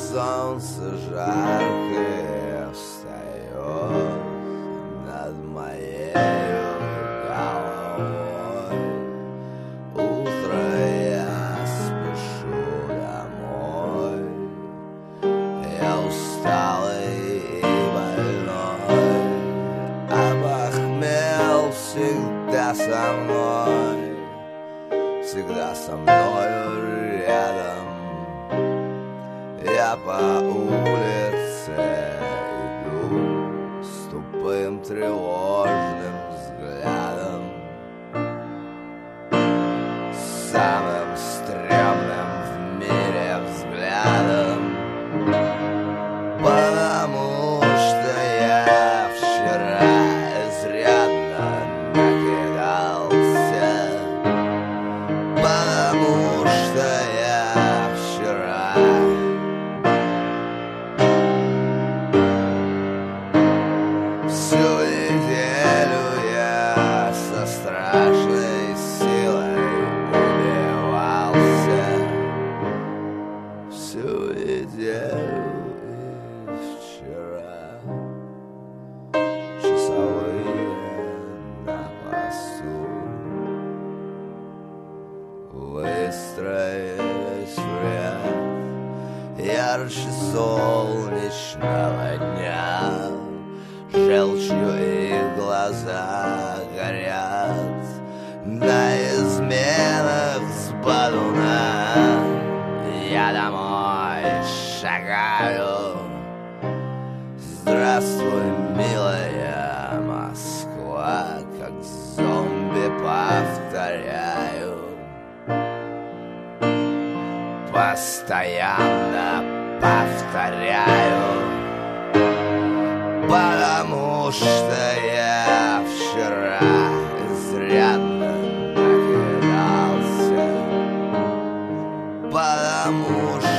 солнце жаркое встает над моей головой. Утро я спешу домой. Я усталый и больной, а похмел всегда со мной, всегда со мною рядом. Я по улице иду с тупым тревожным взглядом, самым стрёмным в мире взглядом, потому что я вчера изрядно накидался, потому что я вчера всю неделю я со страшной силой убивался. Всю неделю и вчера часовые на посту выстроились в ряд ярче солнечного дня. Желчью их глаза горят, на изменах с балуна. Я домой шагаю. Здравствуй, милая Москва, как зомби повторяю, постоянно повторяю, потому что я вчера изрядно накидался, потому что